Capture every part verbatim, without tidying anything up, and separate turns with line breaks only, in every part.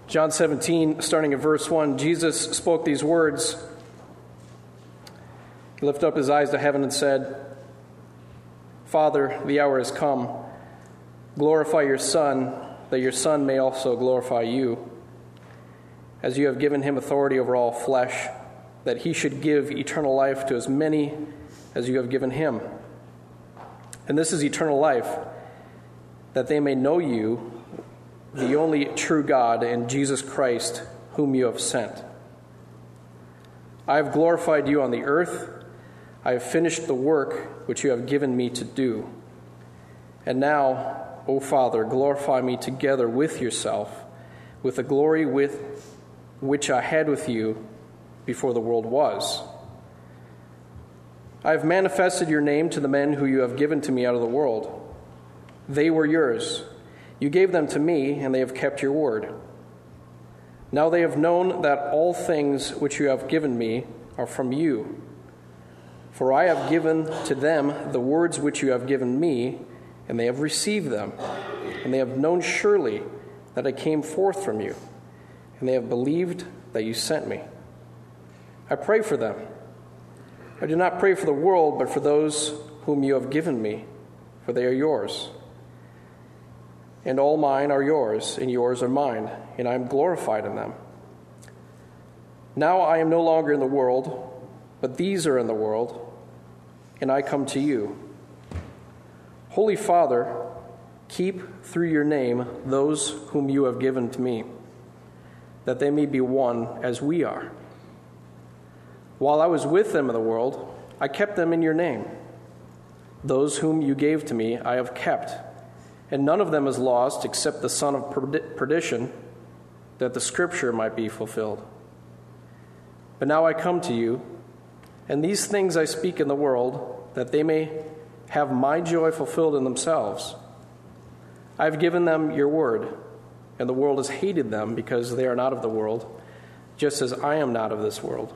John seventeen, starting at verse one, Jesus spoke these words. He lifted up his eyes to heaven and said, Father, the hour has come. Glorify your Son, that your Son may also glorify you, as you have given him authority over all flesh, that he should give eternal life to as many as you have given him. And this is eternal life, that they may know you, the only true God, and Jesus Christ, whom you have sent. I have glorified you on the earth. I have finished the work which you have given me to do. And now, O Father, glorify me together with yourself, with the glory with which I had with you before the world was. I have manifested your name to the men who you have given to me out of the world. They were yours. You gave them to me, and they have kept your word. Now they have known that all things which you have given me are from you. For I have given to them the words which you have given me, and they have received them. And they have known surely that I came forth from you, and they have believed that you sent me. I pray for them. I do not pray for the world, but for those whom you have given me, for they are yours. And all mine are yours, and yours are mine, and I am glorified in them. Now I am no longer in the world, but these are in the world, and I come to you. Holy Father, keep through your name those whom you have given to me, that they may be one as we are. While I was with them in the world, I kept them in your name. Those whom you gave to me I have kept, and none of them is lost except the son of perdition, that the scripture might be fulfilled. But now I come to you, and these things I speak in the world, that they may have my joy fulfilled in themselves. I have given them your word, and the world has hated them because they are not of the world, just as I am not of this world.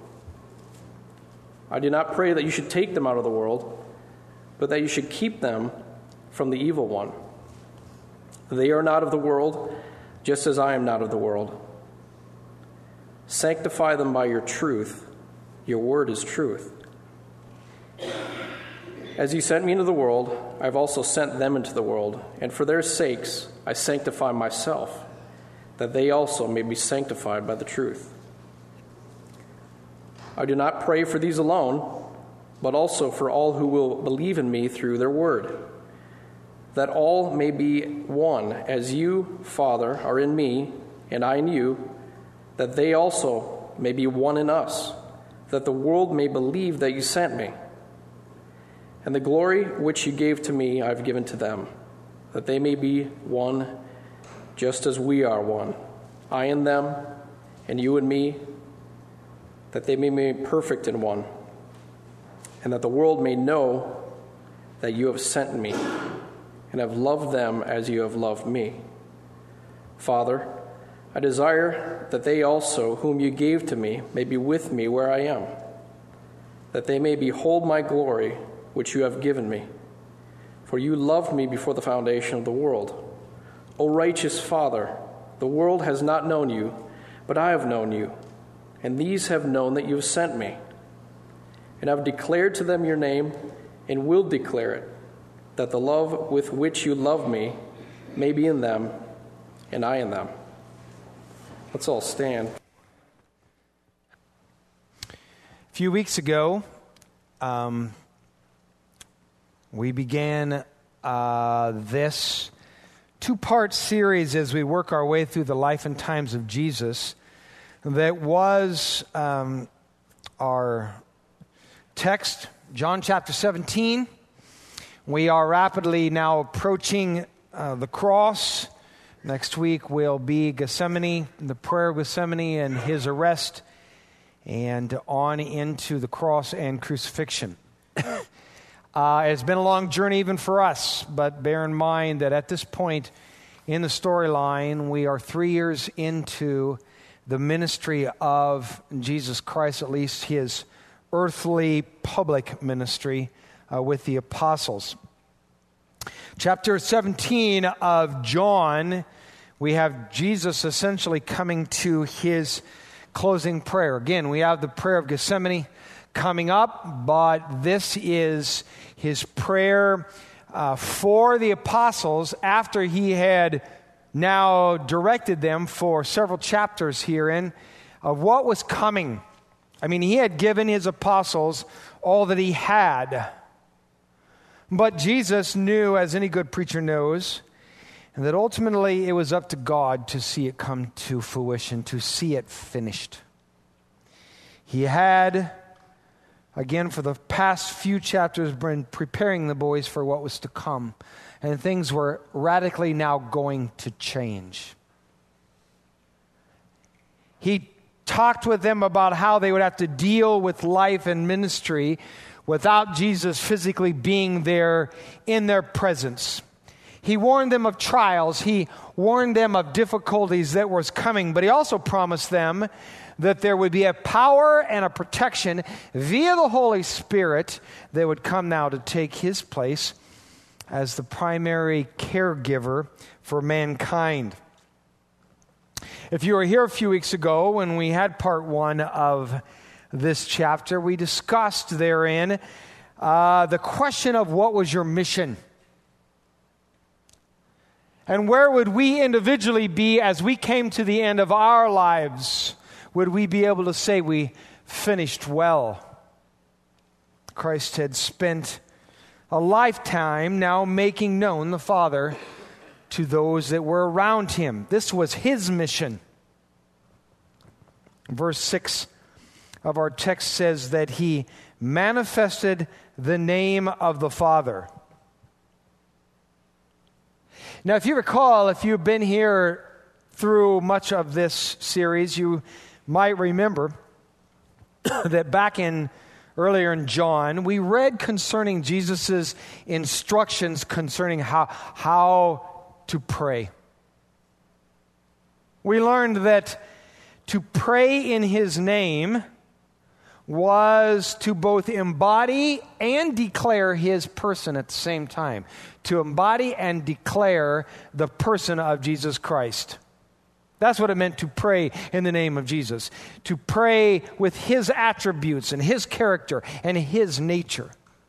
I do not pray that you should take them out of the world, but that you should keep them from the evil one. They are not of the world, just as I am not of the world. Sanctify them by your truth. Your word is truth. As you sent me into the world, I have also sent them into the world, and for their sakes I sanctify myself, that they also may be sanctified by the truth. I do not pray for these alone, but also for all who will believe in me through their word, that all may be one, as you, Father, are in me, and I in you, that they also may be one in us, that the world may believe that you sent me. And the glory which you gave to me I have given to them, that they may be one, just as we are one, I in them, and you in me, that they may be made perfect in one, and that the world may know that you have sent me, and have loved them as you have loved me. Father, I desire that they also, whom you gave to me, may be with me where I am, that they may behold my glory, which you have given me. For you loved me before the foundation of the world. O righteous Father, the world has not known you, but I have known you, and these have known that you have sent me. And I have declared to them your name, and will declare it, that the love with which you love me may be in them, and I in them. Let's all stand.
A few weeks ago, um, we began uh, this two-part series as we work our way through the life and times of Jesus. That was um, our text, John chapter seventeen. We are rapidly now approaching uh, the cross. Next week will be Gethsemane, the prayer of Gethsemane and his arrest, and on into the cross and crucifixion. uh, it's been a long journey even for us, but bear in mind that at this point in the storyline, we are three years into the ministry of Jesus Christ, at least his earthly public ministry uh, with the apostles. Chapter seventeen of John we have Jesus essentially coming to his closing prayer. Again, we have the prayer of Gethsemane coming up, but this is his prayer uh, for the apostles after he had now directed them for several chapters herein of what was coming. I mean, he had given his apostles all that he had. But Jesus knew, as any good preacher knows, that ultimately it was up to God to see it come to fruition, to see it finished. He had, again, for the past few chapters, been preparing the boys for what was to come. And things were radically now going to change. He talked with them about how they would have to deal with life and ministry without Jesus physically being there in their presence. He warned them of trials. He warned them of difficulties that was coming. But he also promised them that there would be a power and a protection via the Holy Spirit that would come now to take his place as the primary caregiver for mankind. If you were here a few weeks ago when we had part one of this chapter, we discussed therein uh, the question of what was your mission? And where would we individually be as we came to the end of our lives? Would we be able to say we finished well? Christ had spent a lifetime now making known the Father to those that were around him. This was his mission. Verse six of our text says that he manifested the name of the Father. Now, if you recall, if you've been here through much of this series, you might remember that back in earlier in John, we read concerning Jesus' instructions concerning how, how to pray. We learned that to pray in his name was to both embody and declare his person at the same time. To embody and declare the person of Jesus Christ. That's what it meant to pray in the name of Jesus. To pray with his attributes and his character and his nature.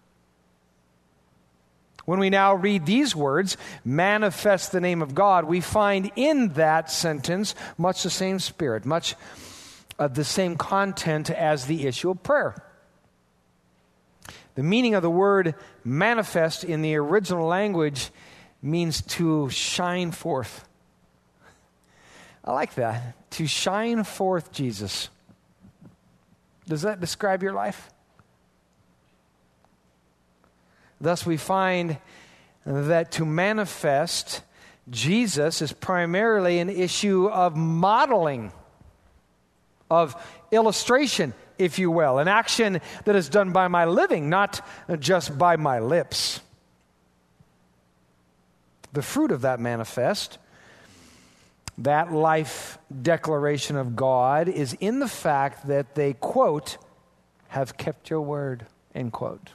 When we now read these words, manifest the name of God, we find in that sentence much the same spirit, much of the same content as the issue of prayer. The meaning of the word manifest in the original language means to shine forth. I like that. To shine forth Jesus. Does that describe your life? Thus we find that to manifest Jesus is primarily an issue of modeling, of illustration, if you will, an action that is done by my living, not just by my lips. The fruit of that manifest, that life declaration of God, is in the fact that they, quote, have kept your word, end quote.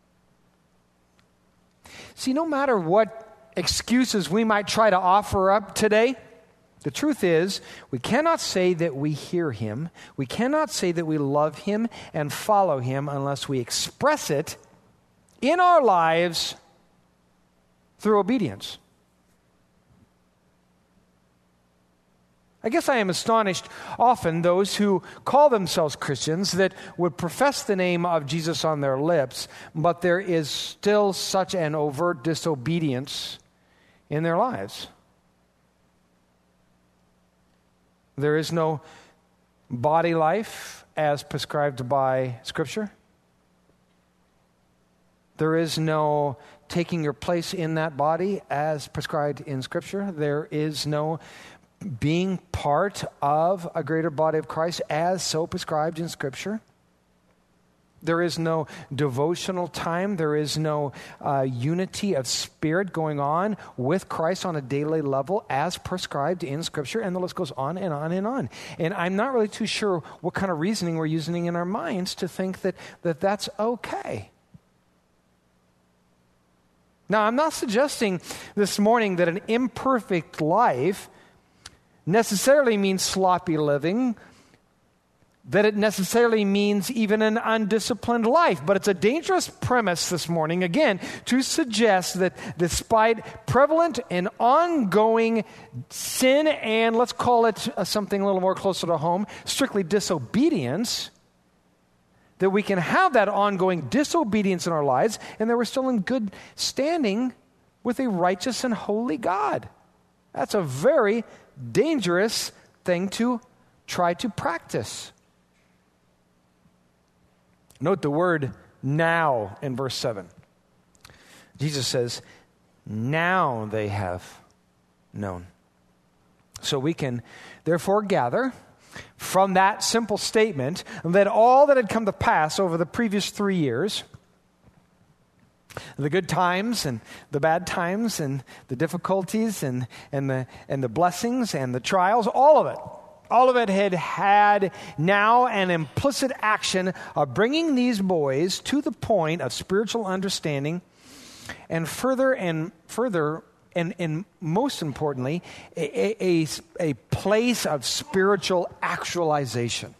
See, no matter what excuses we might try to offer up today, the truth is, we cannot say that we hear him, we cannot say that we love him and follow him unless we express it in our lives through obedience. I guess I am astonished often those who call themselves Christians that would profess the name of Jesus on their lips, but there is still such an overt disobedience in their lives. There is no body life as prescribed by Scripture. There is no taking your place in that body as prescribed in Scripture. There is no being part of a greater body of Christ as so prescribed in Scripture. There is no devotional time. There is no uh, unity of spirit going on with Christ on a daily level as prescribed in Scripture. And the list goes on and on and on. And I'm not really too sure what kind of reasoning we're using in our minds to think that, that that's okay. Now, I'm not suggesting this morning that an imperfect life necessarily means sloppy living, that it necessarily means even an undisciplined life. But it's a dangerous premise this morning, again, to suggest that despite prevalent and ongoing sin and, let's call it uh, something a little more closer to home, strictly disobedience, that we can have that ongoing disobedience in our lives and that we're still in good standing with a righteous and holy God. That's a very dangerous thing to try to practice. Note the word now in verse seven. Jesus says, now they have known. So we can therefore gather from that simple statement that all that had come to pass over the previous three years, the good times and the bad times and the difficulties and, and, the, and the blessings and the trials, all of it, all of it had had now an implicit action of bringing these boys to the point of spiritual understanding and further and further and, and most importantly, a, a, a place of spiritual actualization.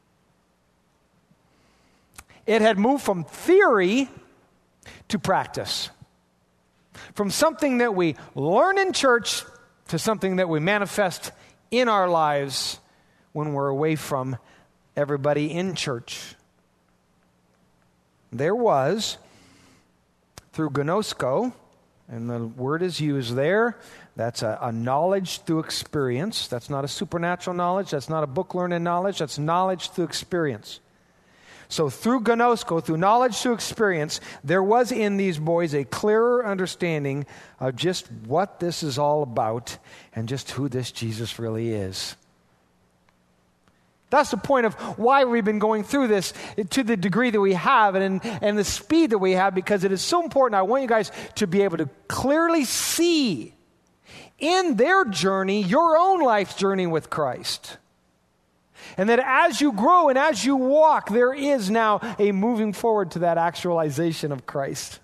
It had moved from theory to practice. From something that we learn in church to something that we manifest in our lives when we're away from everybody in church. There was, through gnosko, and the word is used there, that's a, a knowledge through experience. That's not a supernatural knowledge. That's not a book learning knowledge. That's knowledge through experience. So through gnosko, through knowledge through experience, there was in these boys a clearer understanding of just what this is all about and just who this Jesus really is. That's the point of why we've been going through this to the degree that we have and, and the speed that we have, because it is so important. I want you guys to be able to clearly see in their journey, your own life's journey with Christ. And that as you grow and as you walk, there is now a moving forward to that actualization of Christ.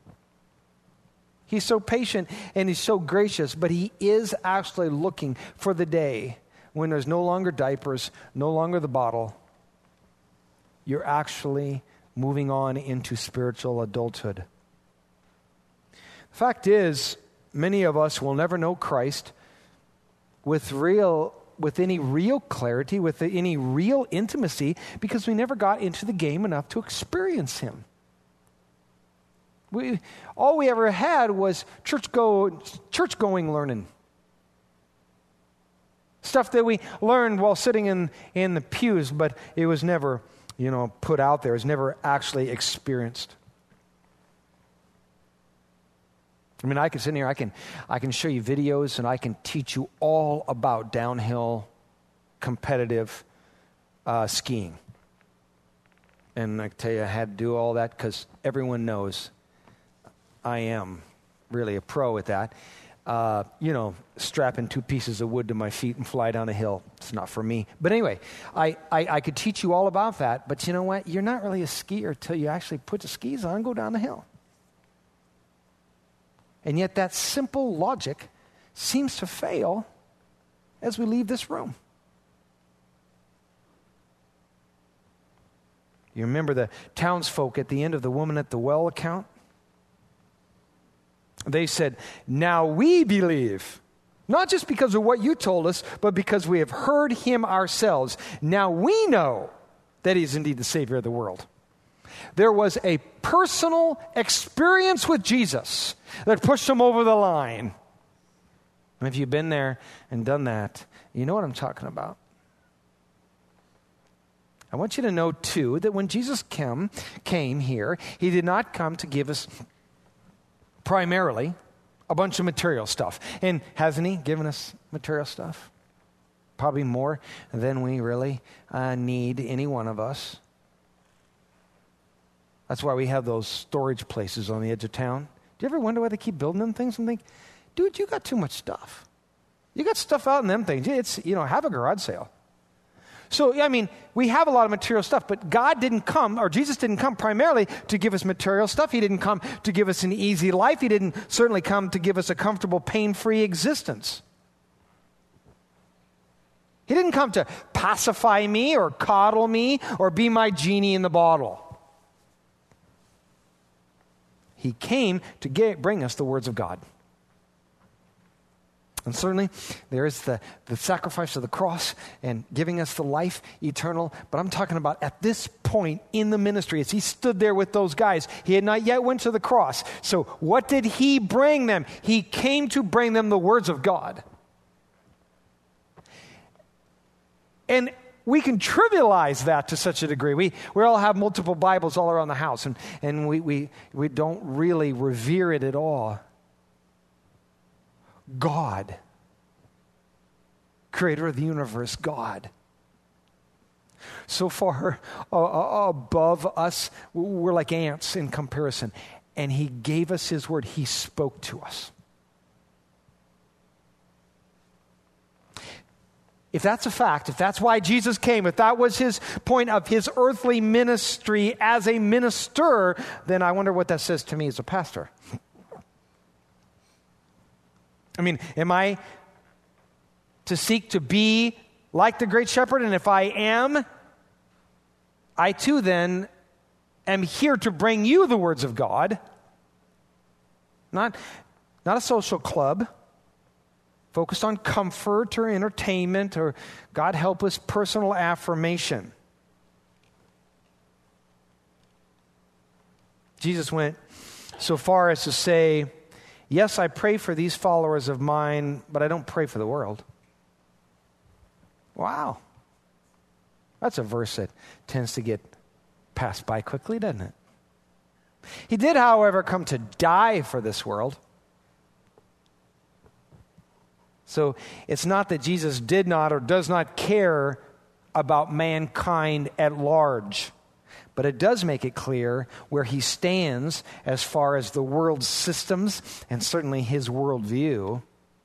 He's so patient and he's so gracious, but he is actually looking for the day when there's no longer diapers, no longer the bottle. You're actually moving on into spiritual adulthood. The fact is, many of us will never know Christ with real with any real clarity, with any real intimacy, because we never got into the game enough to experience him. We, all we ever had was church go, church-going learning. Stuff that we learned while sitting in, in the pews, but it was never, you know, put out there. It was never actually experienced. I mean, I can sit here, I can, I can show you videos, and I can teach you all about downhill competitive uh, skiing. And I can tell you I had to do all that because everyone knows I am really a pro at that. Uh, you know, strapping two pieces of wood to my feet and fly down a hill. It's not for me. But anyway, I, I, I could teach you all about that, but you know what? You're not really a skier until you actually put the skis on and go down the hill. And yet that simple logic seems to fail as we leave this room. You remember the townsfolk at the end of the woman at the well account? They said, now we believe, not just because of what you told us, but because we have heard him ourselves. Now we know that he is indeed the Savior of the world. There was a personal experience with Jesus that pushed him over the line. And if you've been there and done that, you know what I'm talking about. I want you to know, too, that when Jesus came, came here, he did not come to give us primarily a bunch of material stuff. And hasn't he given us material stuff? Probably more than we really uh, need, any one of us. That's why we have those storage places on the edge of town. Do you ever wonder why they keep building them things and think, dude, you got too much stuff. You got stuff out in them things. It's, you know, have a garage sale. So, I mean, we have a lot of material stuff, but God didn't come, or Jesus didn't come primarily to give us material stuff. He didn't come to give us an easy life. He didn't certainly come to give us a comfortable, pain-free existence. He didn't come to pacify me or coddle me or be my genie in the bottle. He came to get, bring us the words of God. And certainly, there is the, the sacrifice of the cross and giving us the life eternal. But I'm talking about at this point in the ministry, as he stood there with those guys, he had not yet went to the cross. So what did he bring them? He came to bring them the words of God. And we can trivialize that to such a degree. We we all have multiple Bibles all around the house, and, and we, we, we don't really revere it at all. God, creator of the universe, God. So far uh, above us, we're like ants in comparison. And he gave us his word. He spoke to us. If that's a fact, if that's why Jesus came, if that was his point of his earthly ministry as a minister, then I wonder what that says to me as a pastor. I mean, am I to seek to be like the great shepherd? And if I am, I too then am here to bring you the words of God. Not, not a social club focused on comfort or entertainment or, God help us, personal affirmation. Jesus went so far as to say, yes, I pray for these followers of mine, but I don't pray for the world. Wow. That's a verse that tends to get passed by quickly, doesn't it? He did, however, come to die for this world. So it's not that Jesus did not or does not care about mankind at large. But it does make it clear where he stands as far as the world's systems and certainly his worldview.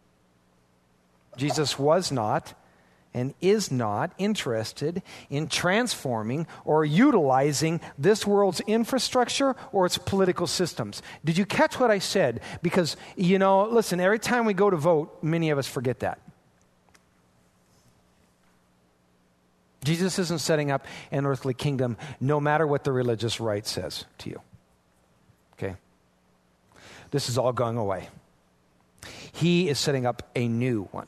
Jesus was not and is not interested in transforming or utilizing this world's infrastructure or its political systems. Did you catch what I said? Because, you know, listen, every time we go to vote, many of us forget that. Jesus isn't setting up an earthly kingdom no matter what the religious right says to you. Okay? This is all going away. He is setting up a new one.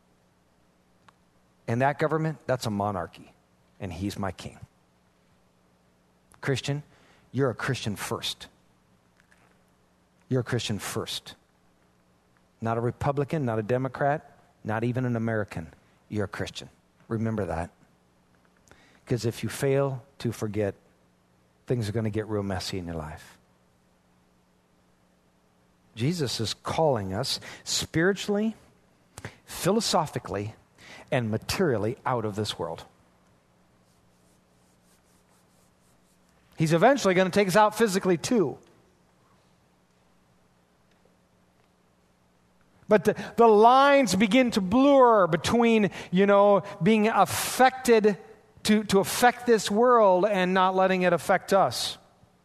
And that government, that's a monarchy. And he's my king. Christian, you're a Christian first. You're a Christian first. Not a Republican, not a Democrat, not even an American. You're a Christian. Remember that. Because if you fail to forget, things are going to get real messy in your life. Jesus is calling us spiritually, philosophically, and materially out of this world. He's eventually going to take us out physically too. But the, the lines begin to blur between, you know, being affected to, to affect this world and not letting it affect us.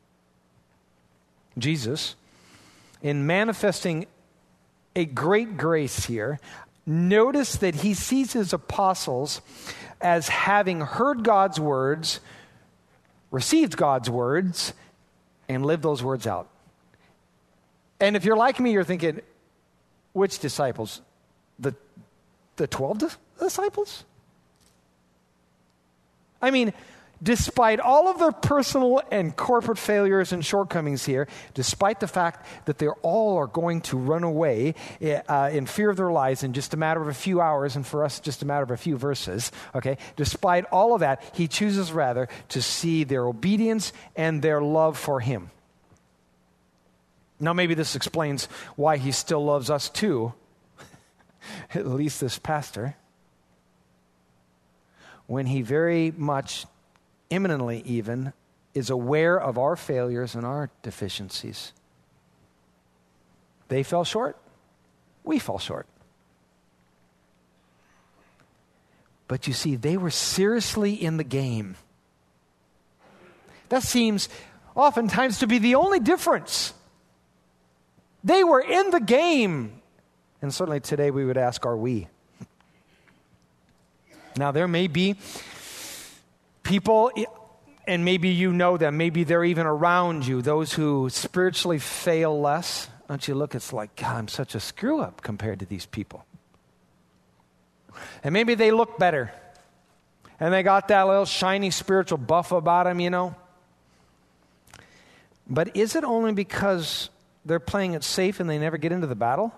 Jesus, in manifesting a great grace here, notice that he sees his apostles as having heard God's words, received God's words, and lived those words out. And if you're like me, you're thinking, which disciples? The, the twelve di- disciples? I mean, despite all of their personal and corporate failures and shortcomings here, despite the fact that they all are going to run away uh, in fear of their lives in just a matter of a few hours, and for us, just a matter of a few verses, okay? Despite all of that, he chooses rather to see their obedience and their love for him. Now, maybe this explains why he still loves us too, at least this pastor, when he very much, imminently even, is aware of our failures and our deficiencies. They fell short. We fall short. But you see, they were seriously in the game. That seems oftentimes to be the only difference. They were in the game. And certainly today we would ask, are we? Now, there may be people, and maybe you know them, maybe they're even around you, those who spiritually fail less. Don't you look, it's like, God, I'm such a screw-up compared to these people. And maybe they look better. And they got that little shiny spiritual buff about them, you know. But is it only because they're playing it safe and they never get into the battle?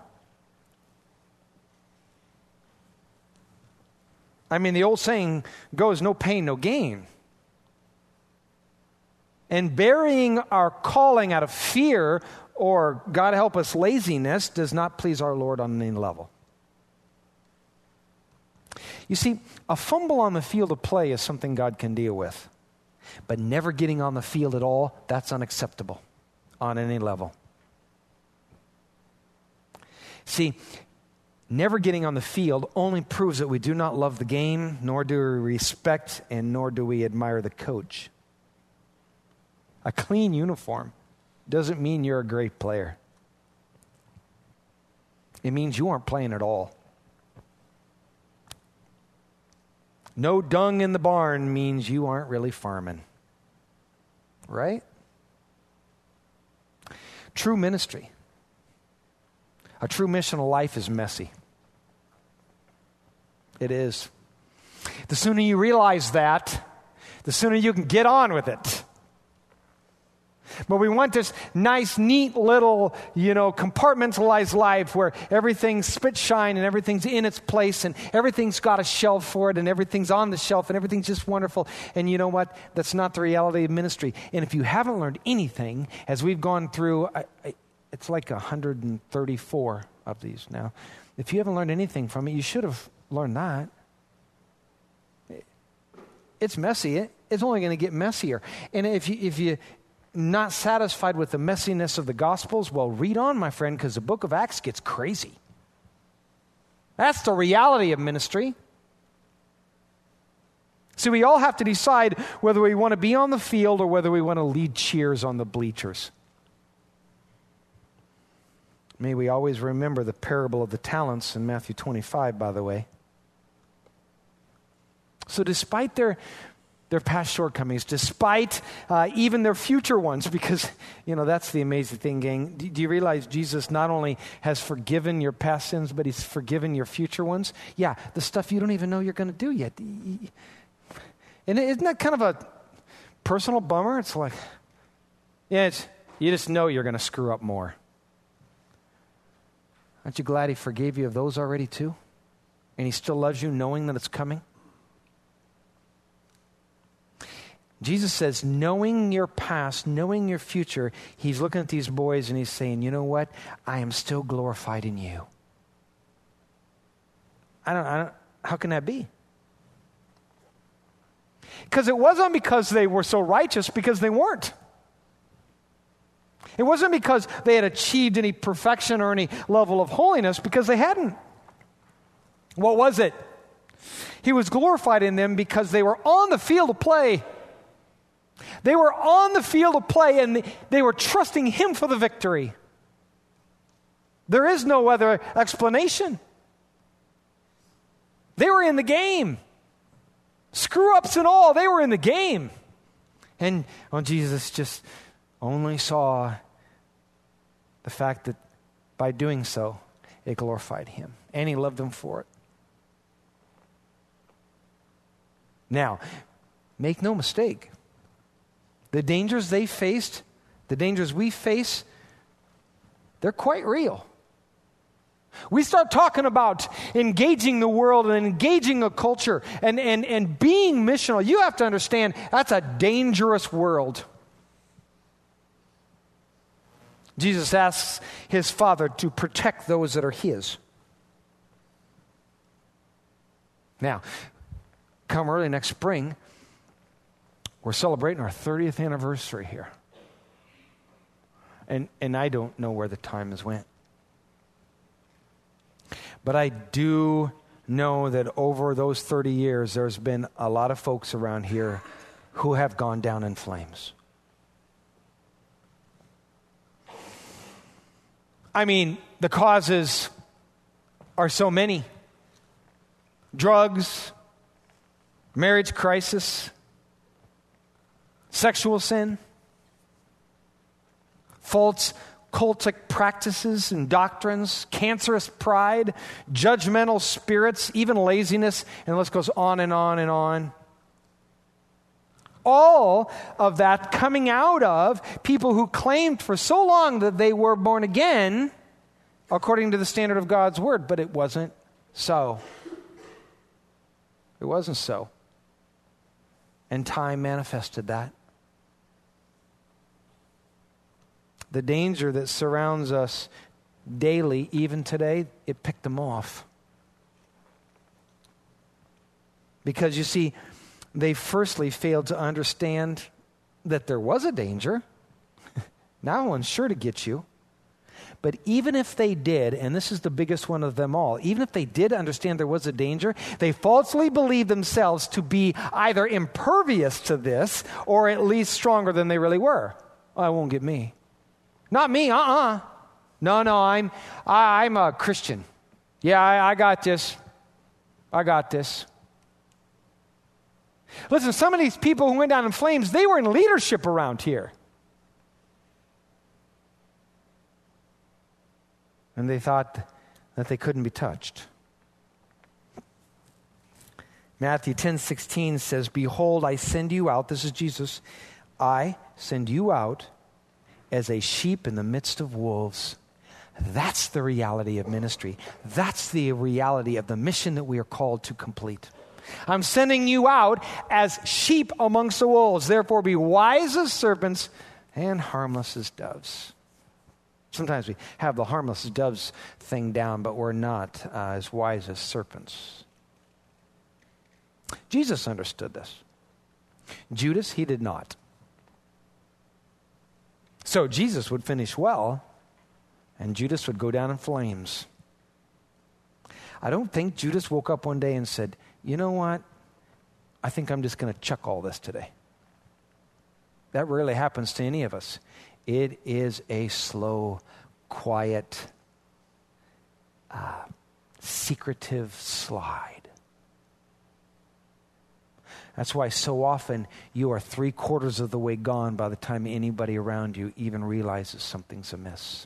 I mean, the old saying goes, no pain, no gain. And burying our calling out of fear or, God help us, laziness does not please our Lord on any level. You see, a fumble on the field of play is something God can deal with. But never getting on the field at all, that's unacceptable on any level. See, never getting on the field only proves that we do not love the game, nor do we respect, and nor do we admire the coach. A clean uniform doesn't mean you're a great player. It means you aren't playing at all. No dung in the barn means you aren't really farming. Right? True ministry, a true missional life is messy. It is. The sooner you realize that, the sooner you can get on with it. But we want this nice, neat little, you know, compartmentalized life where everything's spit shine and everything's in its place and everything's got a shelf for it and everything's on the shelf and everything's just wonderful. And you know what? That's not the reality of ministry. And if you haven't learned anything, as we've gone through, I, I, it's like one hundred thirty-four of these now. If you haven't learned anything from it, you should have learned that. It's messy. It, it's only going to get messier. And if you, if you, not satisfied with the messiness of the Gospels, well, read on, my friend, because the book of Acts gets crazy. That's the reality of ministry. So we all have to decide whether we want to be on the field or whether we want to lead cheers on the bleachers. May we always remember the parable of the talents in Matthew twenty-five, by the way. So despite their their past shortcomings, despite uh, even their future ones, because, you know, that's the amazing thing, gang. Do, do you realize Jesus not only has forgiven your past sins, but he's forgiven your future ones? Yeah, the stuff you don't even know you're going to do yet. And isn't that kind of a personal bummer? It's like, yeah, it's, you just know you're going to screw up more. Aren't you glad he forgave you of those already too? And he still loves you knowing that it's coming? Jesus says, knowing your past, knowing your future, he's looking at these boys and he's saying, you know what? I am still glorified in you. I don't, I don't, how can that be? Because it wasn't because they were so righteous, because they weren't. It wasn't because they had achieved any perfection or any level of holiness, because they hadn't. What was it? He was glorified in them because they were on the field of play. They were on the field of play and they were trusting him for the victory. There is no other explanation. They were in the game. Screw-ups and all, they were in the game. And well, Jesus just only saw the fact that by doing so, it glorified him. And he loved them for it. Now, make no mistake. The dangers they faced, the dangers we face, they're quite real. We start talking about engaging the world and engaging a culture and, and, and being missional. You have to understand that's a dangerous world. Jesus asks his Father to protect those that are his. Now, come early next spring, we're celebrating our thirtieth anniversary here. And and I don't know where the time has went. But I do know that over those thirty years, there's been a lot of folks around here who have gone down in flames. I mean, the causes are so many. Drugs, marriage crisis, sexual sin, false cultic practices and doctrines, cancerous pride, judgmental spirits, even laziness, and the list goes on and on and on. All of that coming out of people who claimed for so long that they were born again according to the standard of God's word, but it wasn't so. It wasn't so. And time manifested that. The danger that surrounds us daily, even today, it picked them off. Because you see, they firstly failed to understand that there was a danger. Now one's sure to get you. But even if they did, and this is the biggest one of them all, even if they did understand there was a danger, they falsely believed themselves to be either impervious to this or at least stronger than they really were. Oh, it won't get me. Not me, uh-uh. No, no, I'm I, I'm a Christian. Yeah, I, I got this. I got this. Listen, some of these people who went down in flames, they were in leadership around here. And they thought that they couldn't be touched. Matthew ten sixteen says, "Behold, I send you out," this is Jesus, "I send you out as a sheep in the midst of wolves." That's the reality of ministry. That's the reality of the mission that we are called to complete. I'm sending you out as sheep amongst the wolves. Therefore, be wise as serpents and harmless as doves. Sometimes we have the harmless as doves thing down, but we're not uh, as wise as serpents. Jesus understood this. Judas, he did not. So Jesus would finish well, and Judas would go down in flames. I don't think Judas woke up one day and said, "You know what? I think I'm just going to chuck all this today." That rarely happens to any of us. It is a slow, quiet, uh, secretive slide. That's why so often you are three quarters of the way gone by the time anybody around you even realizes something's amiss.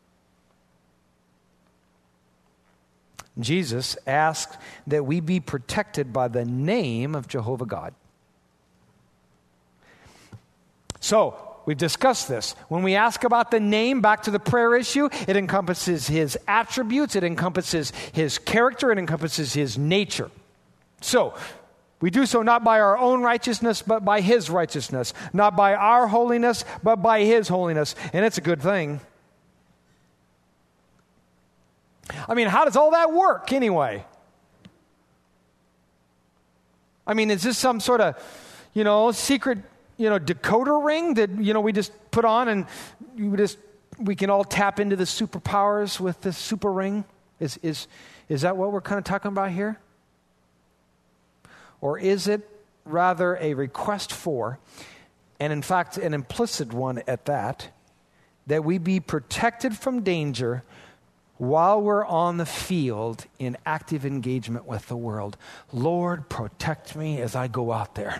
Jesus asked that we be protected by the name of Jehovah God. So, we've discussed this. When we ask about the name, back to the prayer issue, it encompasses his attributes, it encompasses his character, it encompasses his nature. So, we do so not by our own righteousness, but by his righteousness. Not by our holiness, but by his holiness. And it's a good thing. I mean, how does all that work anyway? I mean, is this some sort of, you know, secret, you know, decoder ring that, you know, we just put on and we just we can all tap into the superpowers with this super ring? Is is is that what we're kind of talking about here? Or is it rather a request for, and in fact an implicit one at that, that we be protected from danger while we're on the field in active engagement with the world? Lord, protect me as I go out there.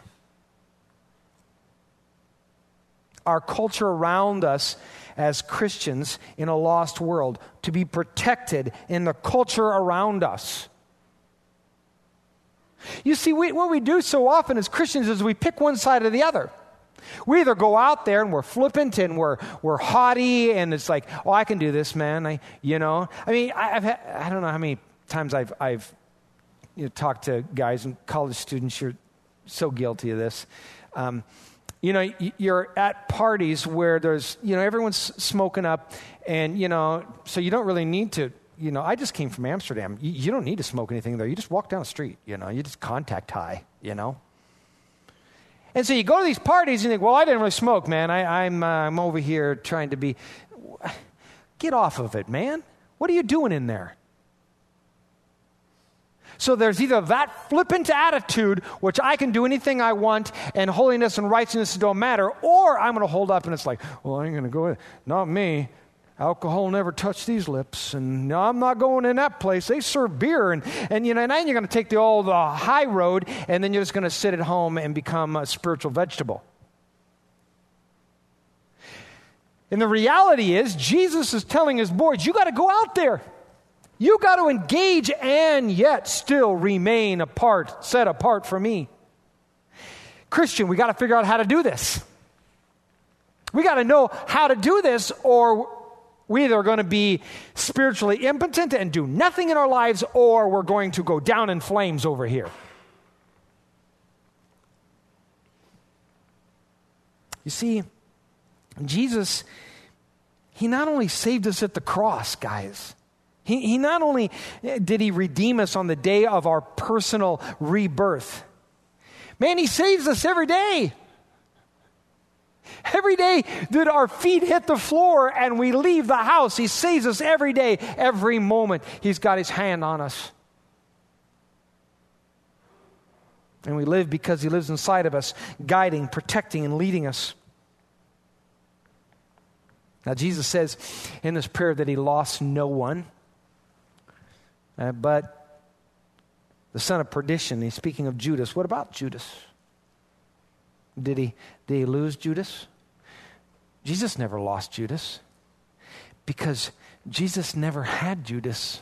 Our culture around us as Christians in a lost world, to be protected in the culture around us. You see, we, what we do so often as Christians is we pick one side or the other. We either go out there and we're flippant and we're we're haughty and it's like, oh, I can do this, man. I, you know, I mean, I, I've had, I don't know how many times I've I've you know, talked to guys and college students. You're so guilty of this. Um, you know, you're at parties where there's, you know, everyone's smoking up, and you know, so you don't really need to. You know, I just came from Amsterdam. You, you don't need to smoke anything there. You just walk down the street. You know, you just contact high. You know. And so you go to these parties and you think, well, I didn't really smoke, man. I, I'm uh, I'm over here trying to be. Get off of it, man. What are you doing in there? So there's either that flippant attitude, which I can do anything I want, and holiness and righteousness don't matter, or I'm going to hold up and it's like, well, I'm going to go, not me. alcohol never touched these lips, and no, I'm not going in that place. They serve beer, and, and you know, and then you're going to take the old the high road, and then you're just going to sit at home and become a spiritual vegetable. And the reality is, Jesus is telling his boys, you got to go out there. You got to engage and yet still remain apart, set apart for me. Christian, we got to figure out how to do this. We got to know how to do this, or we either are going to be spiritually impotent and do nothing in our lives, or we're going to go down in flames over here. You see, Jesus, he not only saved us at the cross, guys. He, he not only did he redeem us on the day of our personal rebirth. Man, he saves us every day. Every day that our feet hit the floor and we leave the house, he saves us every day, every moment. He's got his hand on us. And we live because he lives inside of us, guiding, protecting, and leading us. Now, Jesus says in this prayer that he lost no one, uh, but the son of perdition, he's speaking of Judas. What about Judas? Did he, did he lose Judas? Jesus never lost Judas because Jesus never had Judas.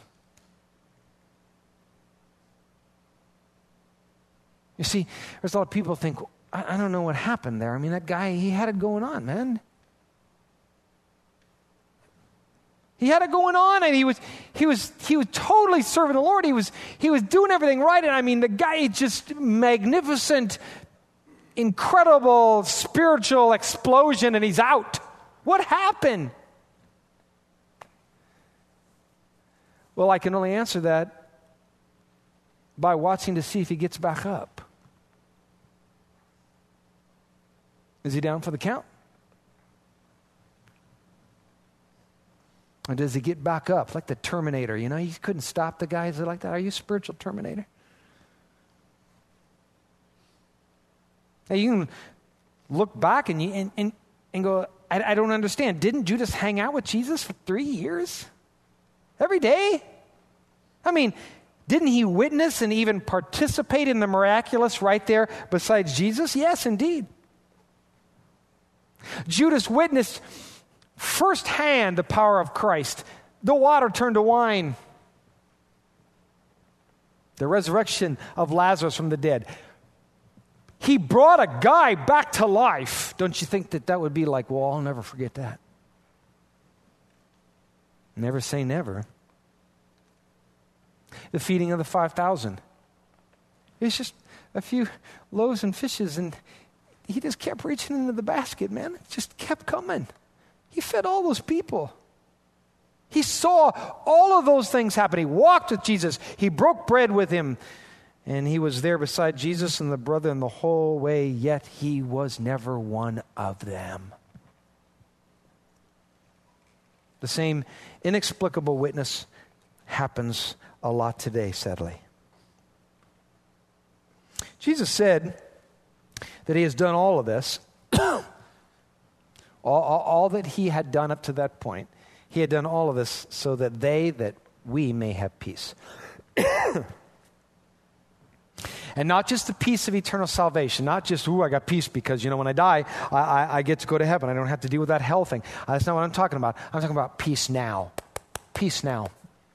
You see, there's a lot of people think, I, I don't know what happened there. I mean, that guy, he had it going on, man. He had it going on, and he was he was he was totally serving the Lord. He was he was doing everything right, and I mean, the guy just magnificent, incredible spiritual explosion, and he's out. What happened? Well, I can only answer that by watching to see if he gets back up. Is he down for the count? Or does he get back up like the Terminator? You know, he couldn't stop the guys like that. Are you a spiritual Terminator? Now you can look back and you and, and, and go, I, I don't understand. Didn't Judas hang out with Jesus for three years? Every day? I mean, didn't he witness and even participate in the miraculous right there besides Jesus? Yes, indeed. Judas witnessed firsthand the power of Christ. The water turned to wine. The resurrection of Lazarus from the dead. He brought a guy back to life. Don't you think that that would be like, well, I'll never forget that? Never say never. The feeding of the five thousand. It's just a few loaves and fishes, and he just kept reaching into the basket, man. It just kept coming. He fed all those people. He saw all of those things happen. He walked with Jesus. He broke bread with him. And he was there beside Jesus and the brother in the whole way, yet he was never one of them. The same inexplicable witness happens a lot today, sadly. Jesus said that he has done all of this. All, all, all that he had done up to that point, he had done all of this so that they, that we may have peace. And not just the peace of eternal salvation, not just, ooh, I got peace because, you know, when I die, I, I, I get to go to heaven. I don't have to deal with that hell thing. Uh, that's not what I'm talking about. I'm talking about peace now. Peace now.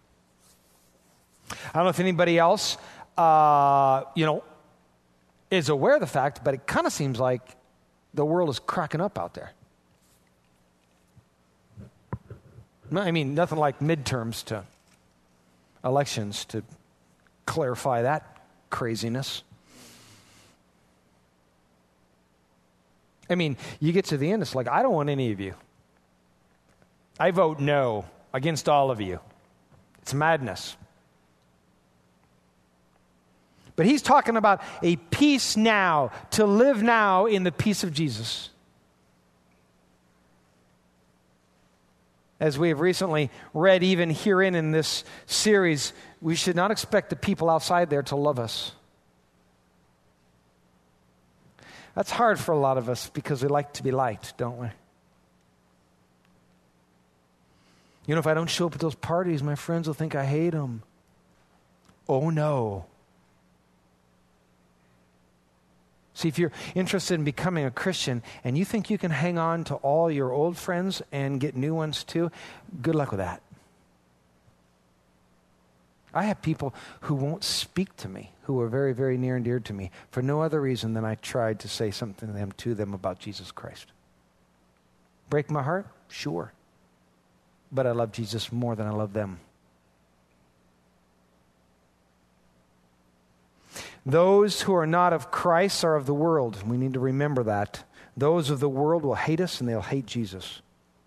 I don't know if anybody else, uh, you know, is aware of the fact, but it kind of seems like the world is cracking up out there. I mean, nothing like midterms to elections to clarify that craziness. I mean, you get to the end, it's like, I don't want any of you. I vote no against all of you. It's madness. But he's talking about a peace now, to live now in the peace of Jesus. As we have recently read, even herein in this series, we should not expect the people outside there to love us. That's hard for a lot of us because we like to be liked, don't we? You know, if I don't show up at those parties, my friends will think I hate them. Oh, no. See, if you're interested in becoming a Christian and you think you can hang on to all your old friends and get new ones too, good luck with that. I have people who won't speak to me, who are very, very near and dear to me, for no other reason than I tried to say something to them, to them about Jesus Christ. Break my heart? Sure. But I love Jesus more than I love them. Those who are not of Christ are of the world. We need to remember that. Those of the world will hate us and they'll hate Jesus.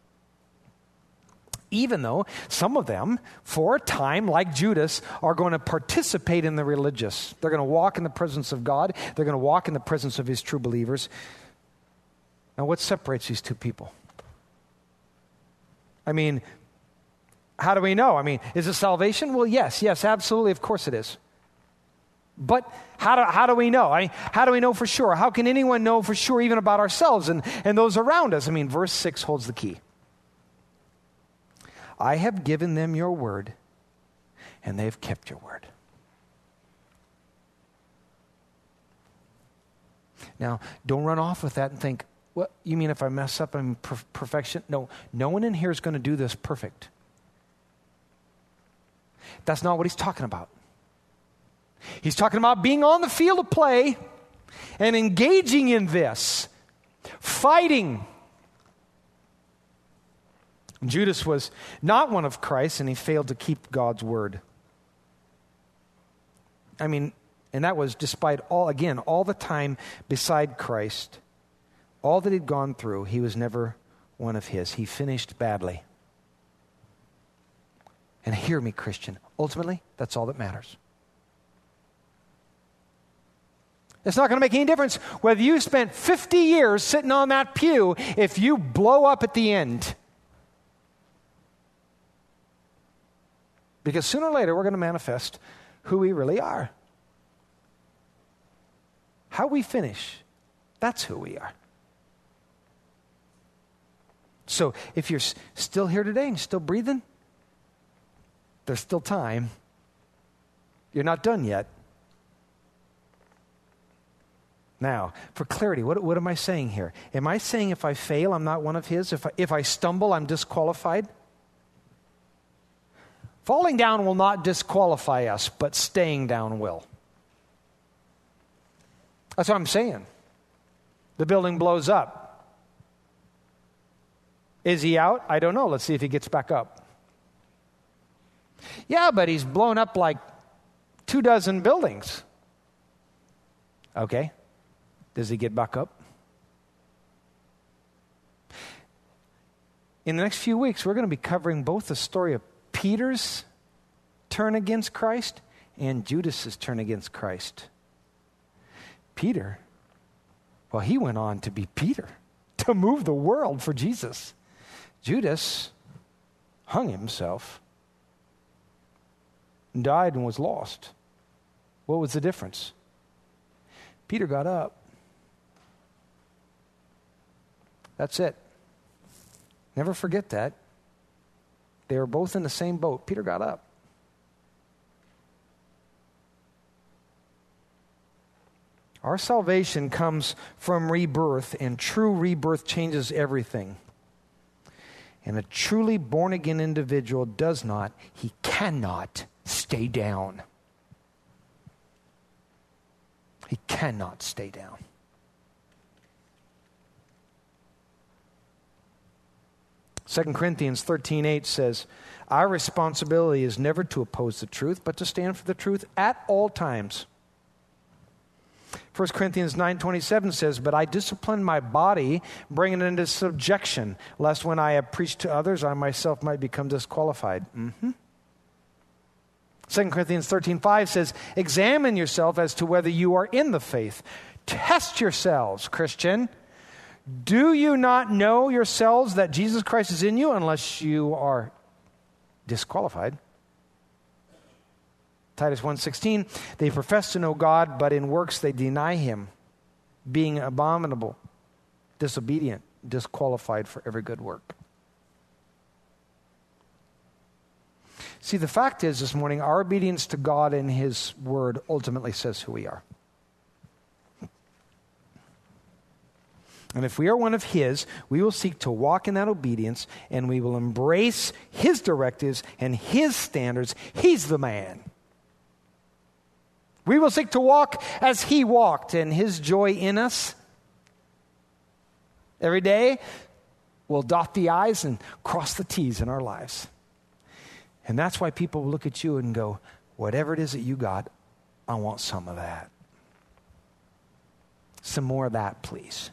Even though some of them, for a time, like Judas, are going to participate in the religious. They're going to walk in the presence of God. They're going to walk in the presence of his true believers. Now, what separates these two people? I mean, how do we know? I mean, is it salvation? Well, yes, yes, absolutely, of course it is. But how do, how do we know? I mean, how do we know for sure? How can anyone know for sure even about ourselves and, and those around us? I mean, verse six holds the key. I have given them your word, and they've kept your word. Now, don't run off with that and think, what, you mean if I mess up, I'm per- perfection? No, no one in here is going to do this perfect. That's not what he's talking about. He's talking about being on the field of play and engaging in this, fighting. Judas was not one of Christ, and he failed to keep God's word. I mean, and that was despite all, again, all the time beside Christ, all that he'd gone through, he was never one of his. He finished badly. And hear me, Christian, ultimately, that's all that matters. It's not going to make any difference whether you spent fifty years sitting on that pew if you blow up at the end. Because sooner or later, we're going to manifest who we really are. How we finish, that's who we are. So if you're s- still here today and still breathing, there's still time. You're not done yet. Now, for clarity, what, what am I saying here? Am I saying if I fail, I'm not one of his? If I, if I stumble, I'm disqualified? Falling down will not disqualify us, but staying down will. That's what I'm saying. The building blows up. Is he out? I don't know. Let's see if he gets back up. Yeah, but he's blown up like two dozen buildings. Okay. Does he get back up? In the next few weeks, we're going to be covering both the story of Peter's turn against Christ and Judas's turn against Christ. Peter, well, he went on to be Peter, to move the world for Jesus. Judas hung himself, and died and was lost. What was the difference? Peter got up. That's it. Never forget that. They were both in the same boat. Peter got up. Our salvation comes from rebirth, and true rebirth changes everything. And a truly born-again individual does not, he cannot stay down. He cannot stay down. Second Corinthians thirteen eight says, our responsibility is never to oppose the truth, but to stand for the truth at all times. First Corinthians nine twenty-seven says, but I discipline my body, bringing it into subjection, lest when I have preached to others, I myself might become disqualified. Mm-hmm. Second Corinthians thirteen five says, examine yourself as to whether you are in the faith. Test yourselves, Christian. Do you not know yourselves that Jesus Christ is in you unless you are disqualified? Titus one sixteen, they profess to know God, but in works they deny him, being abominable, disobedient, disqualified for every good work. See, the fact is this morning, our obedience to God and His Word ultimately says who we are. And if we are one of His, we will seek to walk in that obedience, and we will embrace His directives and His standards. He's the man. We will seek to walk as He walked, and His joy in us. Every day, we'll dot the I's and cross the T's in our lives. And that's why people will look at you and go, whatever it is that you got, I want some of that. Some more of that, please.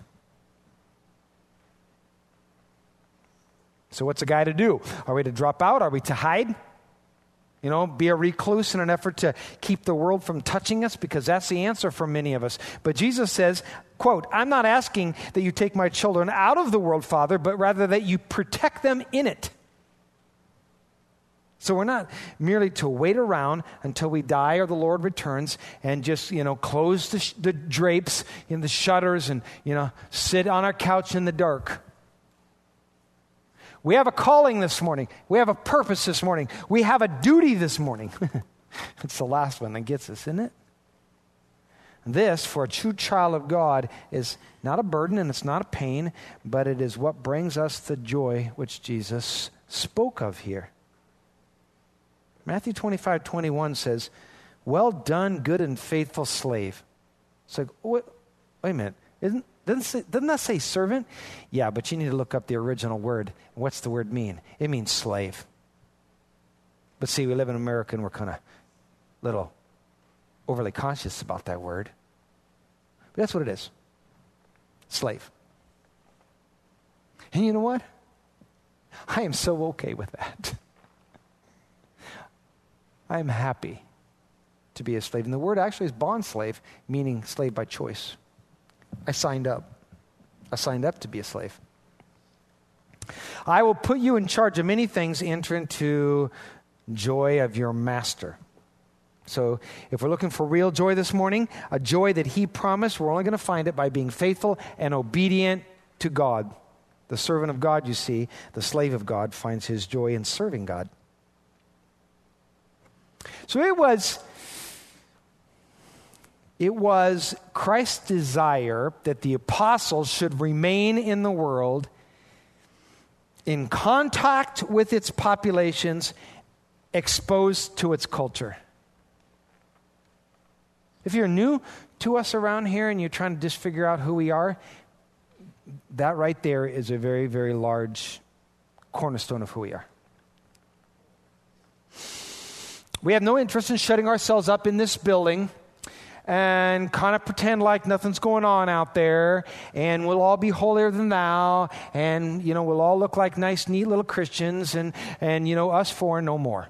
So what's a guy to do? Are we to drop out? Are we to hide? You know, be a recluse in an effort to keep the world from touching us? Because that's the answer for many of us. But Jesus says, quote, I'm not asking that you take my children out of the world, Father, but rather that you protect them in it. So we're not merely to wait around until we die or the Lord returns and just, you know, close the, sh- the drapes in the shutters and, you know, sit on our couch in the dark. We have a calling this morning. We have a purpose this morning. We have a duty this morning. It's the last one that gets us, isn't it? This, for a true child of God, is not a burden and it's not a pain, but it is what brings us the joy which Jesus spoke of here. Matthew twenty-five twenty-one says, well done, good and faithful slave. It's like, wait, wait a minute. Isn't Doesn't, say, doesn't that say servant? Yeah, but you need to look up the original word. What's the word mean? It means slave. But see, we live in America and we're kind of little overly conscious about that word. But that's what it is. Slave. And you know what? I am so okay with that. I am happy to be a slave. And the word actually is bond slave, meaning slave by choice. I signed up. I signed up to be a slave. I will put you in charge of many things. Enter into joy of your master. So if we're looking for real joy this morning, a joy that he promised, we're only going to find it by being faithful and obedient to God. The servant of God, you see, the slave of God finds his joy in serving God. So it was... It was Christ's desire that the apostles should remain in the world in contact with its populations, exposed to its culture. If you're new to us around here and you're trying to just figure out who we are, that right there is a very, very large cornerstone of who we are. We have no interest in shutting ourselves up in this building and kind of pretend like nothing's going on out there, and we'll all be holier than thou, and, you know, we'll all look like nice, neat little Christians, and, and you know, us four, no more.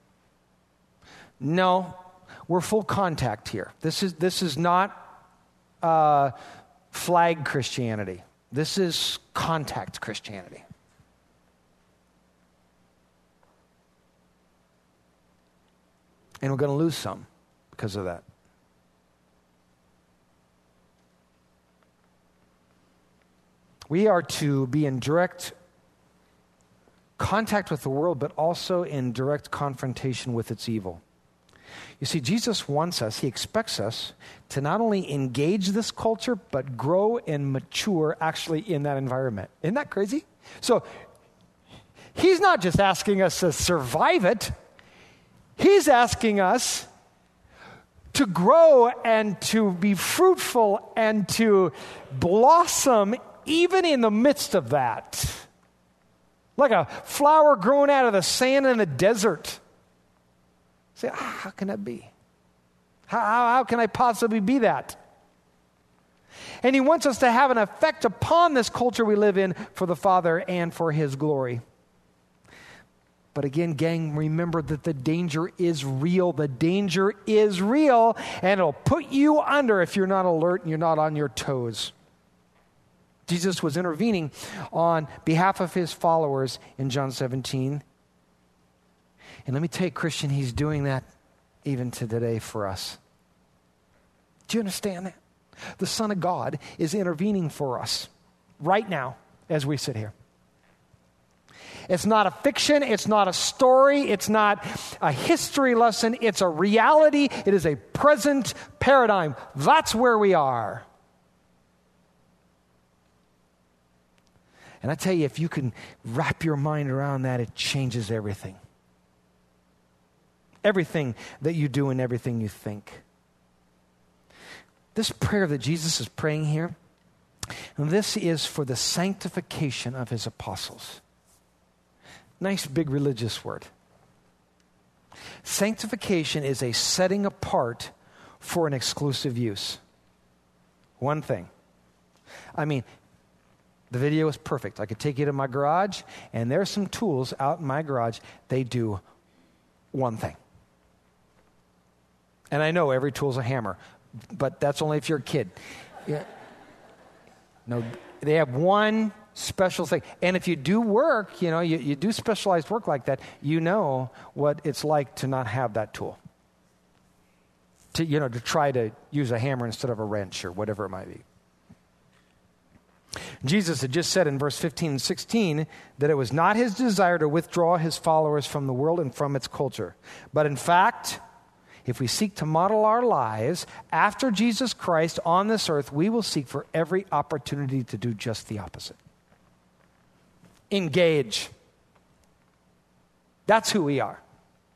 No, we're full contact here. This is, this is not uh, flag Christianity. This is contact Christianity. And we're going to lose some because of that. We are to be in direct contact with the world, but also in direct confrontation with its evil. You see, Jesus wants us, he expects us to not only engage this culture, but grow and mature actually in that environment. Isn't that crazy? So he's not just asking us to survive it. He's asking us to grow and to be fruitful and to blossom even in the midst of that. Like a flower growing out of the sand in the desert. Say, ah, how can that be? How, how, how can I possibly be that? And he wants us to have an effect upon this culture we live in for the Father and for his glory. But again, gang, remember that the danger is real. The danger is real, and it'll put you under if you're not alert and you're not on your toes. Jesus was intervening on behalf of his followers in John seventeen. And let me tell you, Christian, he's doing that even to today for us. Do you understand that? The Son of God is intervening for us right now as we sit here. It's not a fiction. It's not a story. It's not a history lesson. It's a reality. It is a present paradigm. That's where we are. And I tell you, if you can wrap your mind around that, it changes everything. Everything that you do and everything you think. This prayer that Jesus is praying here, and this is for the sanctification of his apostles. Nice big religious word. Sanctification is a setting apart for an exclusive use. One thing. I mean, the video is perfect. I could take you to my garage, and there's some tools out in my garage. They do one thing. And I know every tool's a hammer, but that's only if you're a kid. Yeah. No, they have one special thing. And if you do work, you know, you, you do specialized work like that, you know what it's like to not have that tool. To, you know, to try to use a hammer instead of a wrench or whatever it might be. Jesus had just said in verse fifteen and sixteen that it was not his desire to withdraw his followers from the world and from its culture. But in fact, if we seek to model our lives after Jesus Christ on this earth, we will seek for every opportunity to do just the opposite. Engage. That's who we are.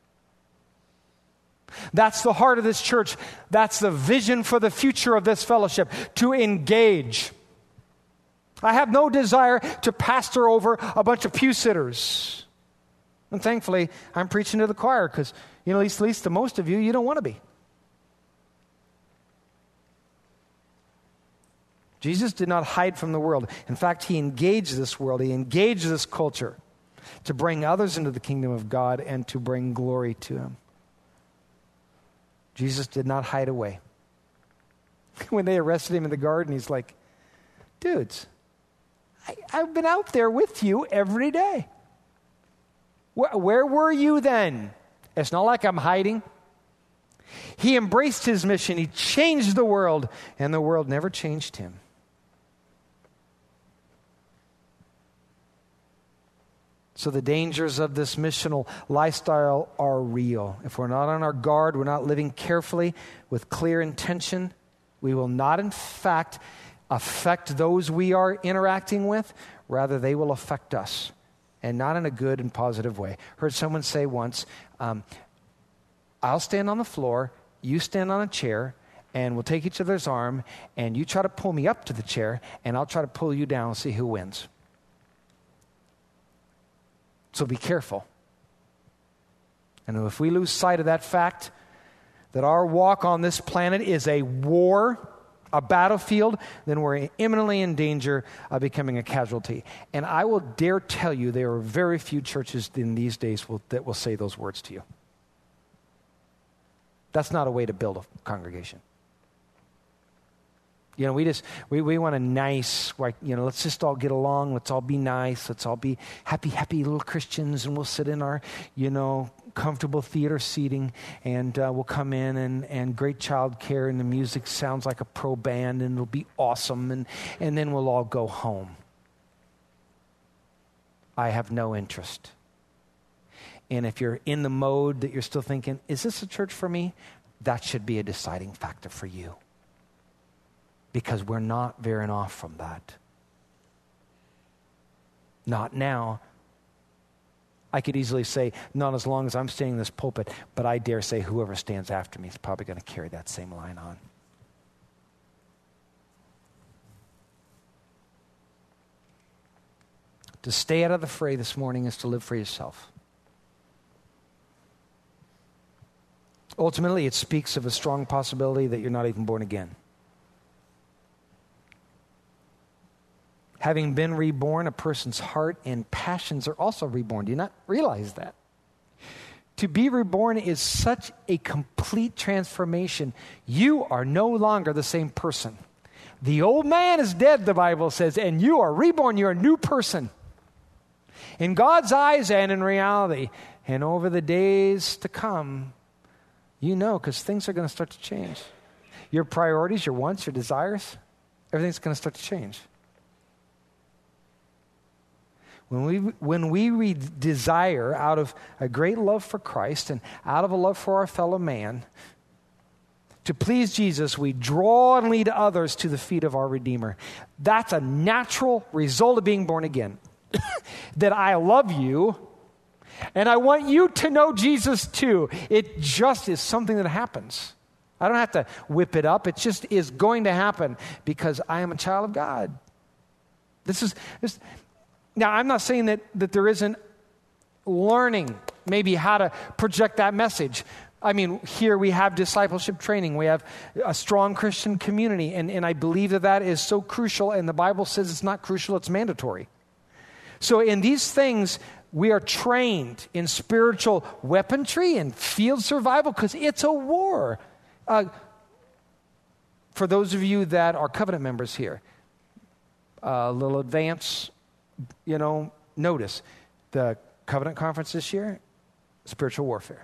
That's the heart of this church. That's the vision for the future of this fellowship, to engage. I have no desire to pastor over a bunch of pew sitters. And thankfully, I'm preaching to the choir because, you know, at least, at least to most of you, you don't want to be. Jesus did not hide from the world. In fact, he engaged this world. He engaged this culture to bring others into the kingdom of God and to bring glory to him. Jesus did not hide away. When they arrested him in the garden, he's like, dudes, I, I've been out there with you every day. Where, where were you then? It's not like I'm hiding. He embraced his mission. He changed the world, and the world never changed him. So the dangers of this missional lifestyle are real. If we're not on our guard, we're not living carefully with clear intention, we will not, in fact, affect those we are interacting with. Rather, they will affect us, and not in a good and positive way. Heard someone say once, um, I'll stand on the floor, you stand on a chair, and we'll take each other's arm, and you try to pull me up to the chair, and I'll try to pull you down and see who wins. So be careful. And if we lose sight of that fact, that our walk on this planet is a war, a battlefield, then we're imminently in danger of becoming a casualty. And I will dare tell you there are very few churches in these days will, that will say those words to you. That's not a way to build a congregation. You know, we just, we, we want a nice, like, you know, let's just all get along. Let's all be nice. Let's all be happy, happy little Christians. And we'll sit in our, you know, comfortable theater seating. And uh, we'll come in and, and great child care. And the music sounds like a pro band. And it'll be awesome. And, and then we'll all go home. I have no interest. And if you're in the mode that you're still thinking, is this a church for me? That should be a deciding factor for you. Because we're not veering off from that. Not now. I could easily say, not as long as I'm staying in this pulpit, but I dare say whoever stands after me is probably going to carry that same line on. To stay out of the fray this morning is to live for yourself. Ultimately, it speaks of a strong possibility that you're not even born again. Having been reborn, a person's heart and passions are also reborn. Do you not realize that? To be reborn is such a complete transformation. You are no longer the same person. The old man is dead, the Bible says, and you are reborn. You're a new person. In God's eyes and in reality. And over the days to come, you know, because things are going to start to change. Your priorities, your wants, your desires, everything's going to start to change. When we, when we re- desire out of a great love for Christ and out of a love for our fellow man to please Jesus, we draw and lead others to the feet of our Redeemer. That's a natural result of being born again. That I love you and I want you to know Jesus too. It just is something that happens. I don't have to whip it up. It just is going to happen because I am a child of God. This is this. Now, I'm not saying that, that there isn't learning maybe how to project that message. I mean, here we have discipleship training. We have a strong Christian community, and, and I believe that that is so crucial, and the Bible says it's not crucial, it's mandatory. So in these things, we are trained in spiritual weaponry and field survival because it's a war. Uh, for those of you that are covenant members here, a little advance, you know, notice the covenant conference this year, spiritual warfare.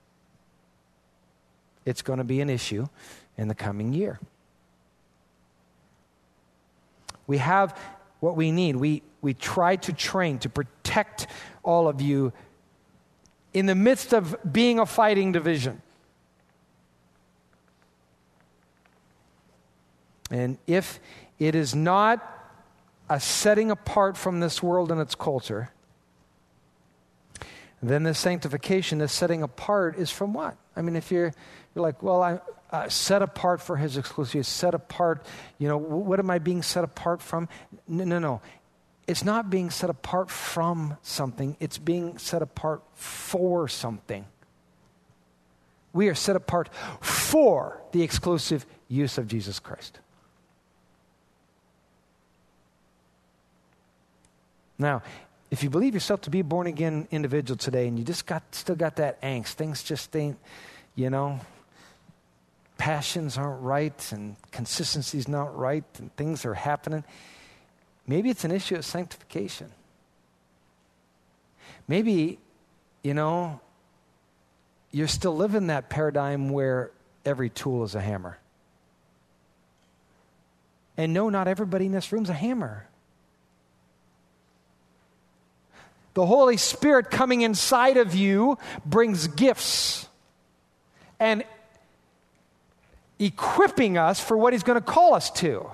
It's going to be an issue in the coming year. We have what we need. We we try to train to protect all of you in the midst of being a fighting division. And if it is not a setting apart from this world and its culture, then the sanctification, the setting apart, is from what? I mean, if you're you're like, well, I'm uh, set apart for his exclusive, set apart, you know, what am I being set apart from? No, no, no. It's not being set apart from something. It's being set apart for something. We are set apart for the exclusive use of Jesus Christ. Now, if you believe yourself to be a born-again individual today and you just got still got that angst, things just ain't, you know, passions aren't right and consistency's not right and things are happening, maybe it's an issue of sanctification. Maybe, you know, you're still living that paradigm where every tool is a hammer. And no, not everybody in this room's a hammer. The Holy Spirit coming inside of you brings gifts and equipping us for what he's going to call us to.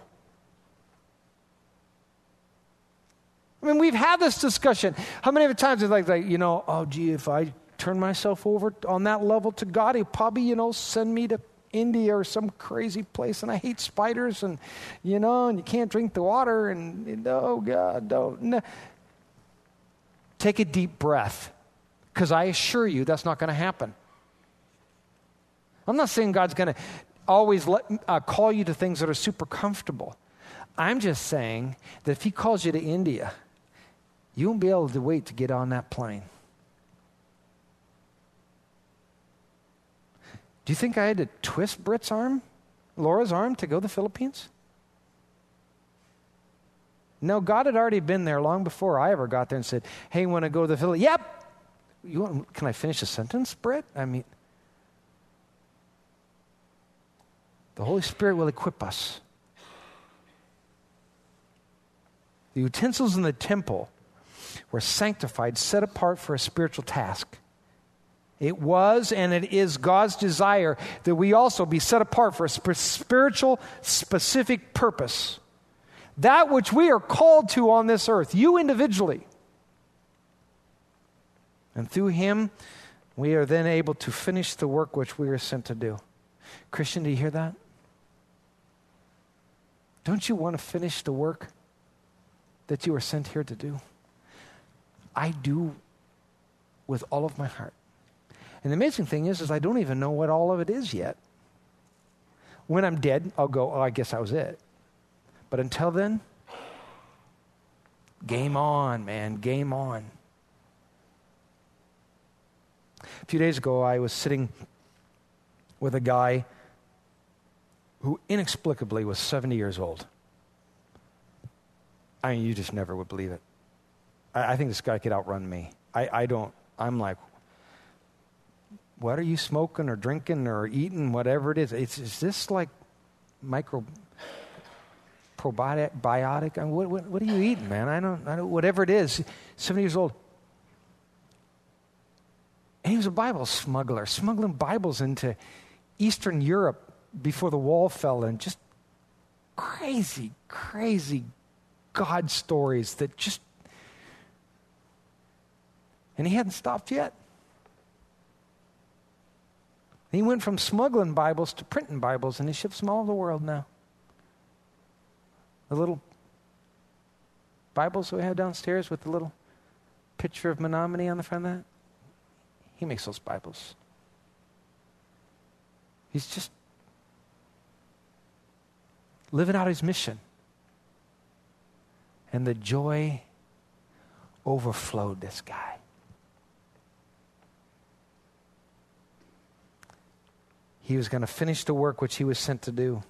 I mean, we've had this discussion. How many of the times it's like, like, you know, oh, gee, if I turn myself over on that level to God, he'll probably, you know, send me to India or some crazy place, and I hate spiders, and, you know, and you can't drink the water, and, oh, God, don't. No. Take a deep breath, because I assure you that's not going to happen. I'm not saying God's going to always let, uh, call you to things that are super comfortable. I'm just saying that if he calls you to India, you won't be able to wait to get on that plane. Do you think I had to twist Britt's arm, Laura's arm, to go to the Philippines? No, God had already been there long before I ever got there and said, hey, want to go to the Philippines? Yep. You want, can I finish a sentence, Britt? I mean, the Holy Spirit will equip us. The utensils in the temple were sanctified, set apart for a spiritual task. It was and it is God's desire that we also be set apart for a sp- spiritual, specific purpose. That which we are called to on this earth, you individually. And through him, we are then able to finish the work which we are sent to do. Christian, do you hear that? Don't you want to finish the work that you were sent here to do? I do with all of my heart. And the amazing thing is, is I don't even know what all of it is yet. When I'm dead, I'll go, oh, I guess that was it. But until then, game on, man, game on. A few days ago, I was sitting with a guy who inexplicably was seventy years old. I mean, you just never would believe it. I, I think this guy could outrun me. I, I don't, I'm like, what are you smoking or drinking or eating, whatever it is? It's, is this like micro probiotic. I mean, what, what, what are you eating, man? I don't, I don't, whatever it is, seventy years old. And he was a Bible smuggler, smuggling Bibles into Eastern Europe before the wall fell in. Just crazy, crazy God stories that just... And he hadn't stopped yet. He went from smuggling Bibles to printing Bibles, and he ships them all over the world now. The little Bibles that we have downstairs with the little picture of Menominee on the front of that, he makes those Bibles. He's just living out his mission. And the joy overflowed this guy. He was going to finish the work which he was sent to do.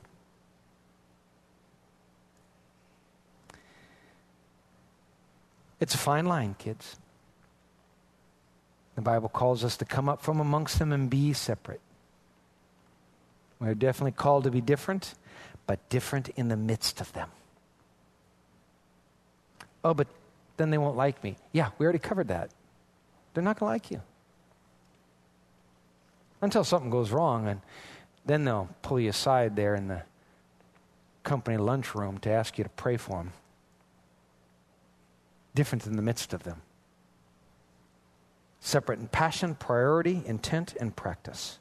It's a fine line, kids. The Bible calls us to come up from amongst them and be separate. We're definitely called to be different, but different in the midst of them. Oh, but then they won't like me. Yeah, we already covered that. They're not going to like you. Until something goes wrong, and then they'll pull you aside there in the company lunchroom to ask you to pray for them. Different in the midst of them. Separate in passion, priority, intent, and practice.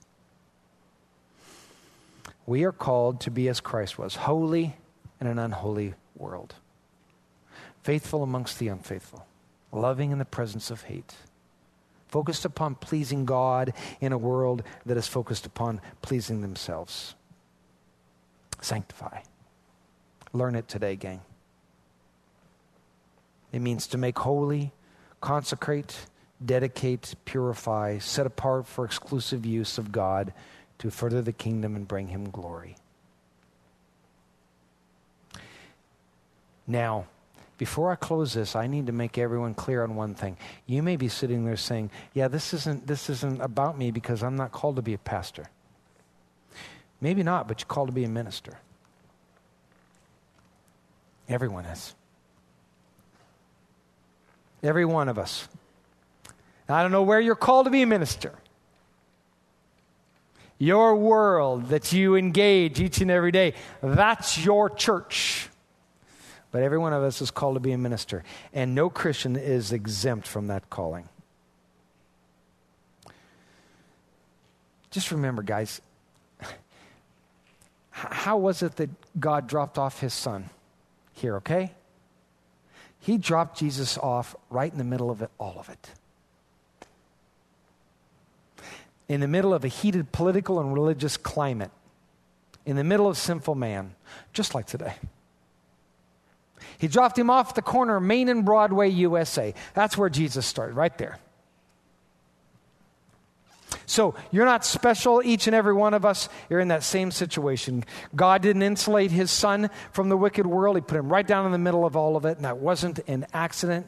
We are called to be as Christ was, holy in an unholy world. Faithful amongst the unfaithful. Loving in the presence of hate. Focused upon pleasing God in a world that is focused upon pleasing themselves. Sanctify. Learn it today, gang. It means to make holy, consecrate, dedicate, purify, set apart for exclusive use of God to further the kingdom and bring him glory. Now, before I close this, I need to make everyone clear on one thing. You may be sitting there saying, yeah, this isn't this isn't about me because I'm not called to be a pastor. Maybe not, but you're called to be a minister. Everyone is. Every one of us. I don't know where you're called to be a minister. Your world that you engage each and every day, that's your church. But every one of us is called to be a minister. And no Christian is exempt from that calling. Just remember, guys, how was it that God dropped off his son here, okay? He dropped Jesus off right in the middle of it, all of it. In the middle of a heated political and religious climate. In the middle of sinful man, just like today. He dropped him off at the corner of Main and Broadway, U S A. That's where Jesus started, right there. So you're not special, each and every one of us. You're in that same situation. God didn't insulate his son from the wicked world. He put him right down in the middle of all of it, and that wasn't an accident.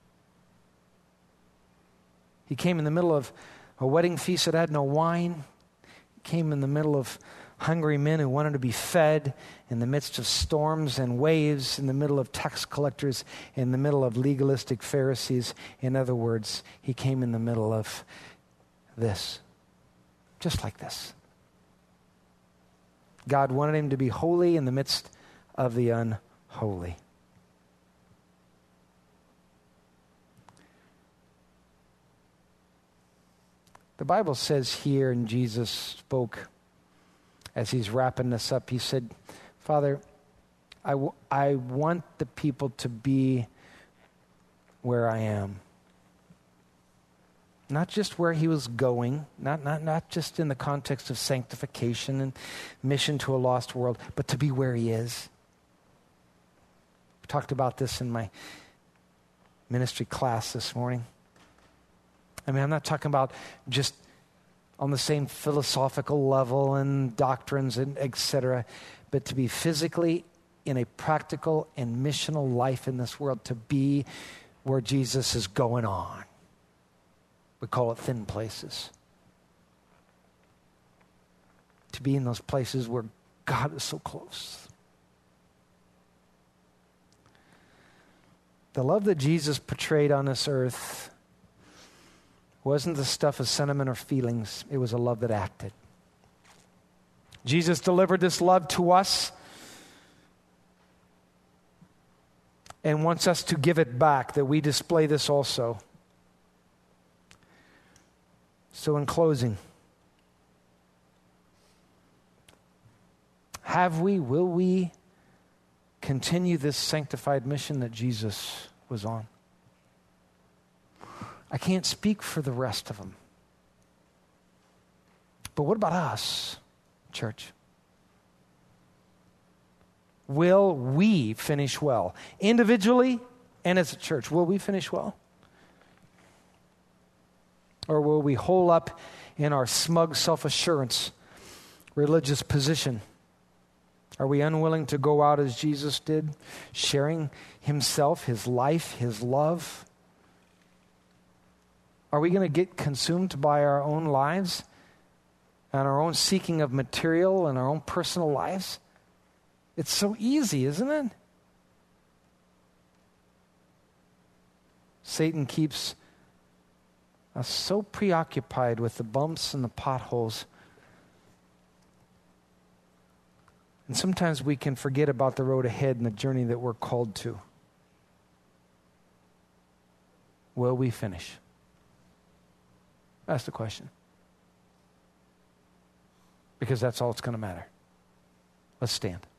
He came in the middle of a wedding feast that had no wine. He came in the middle of hungry men who wanted to be fed, in the midst of storms and waves, in the middle of tax collectors, in the middle of legalistic Pharisees. In other words, he came in the middle of this, just like this. God wanted him to be holy in the midst of the unholy. The Bible says here, and Jesus spoke as he's wrapping this up, he said, Father, I, w- I want the people to be where I am. Not just where he was going, not, not, not just in the context of sanctification and mission to a lost world, but to be where he is. We talked about this in my ministry class this morning. I mean, I'm not talking about just on the same philosophical level and doctrines and et cetera, but to be physically in a practical and missional life in this world, to be where Jesus is going on. We call it thin places. To be in those places where God is so close. The love that Jesus portrayed on this earth wasn't the stuff of sentiment or feelings. It was a love that acted. Jesus delivered this love to us and wants us to give it back, that we display this also. So in closing, have we, will we continue this sanctified mission that Jesus was on? I can't speak for the rest of them. But what about us, church? Will we finish well? Individually and as a church, will we finish well? Or will we hole up in our smug self-assurance, religious position? Are we unwilling to go out as Jesus did, sharing himself, his life, his love? Are we going to get consumed by our own lives and our own seeking of material and our own personal lives? It's so easy, isn't it? Satan keeps us so preoccupied with the bumps and the potholes. And sometimes we can forget about the road ahead and the journey that we're called to. Will we finish? That's the question. Because that's all that's going to matter. Let's stand.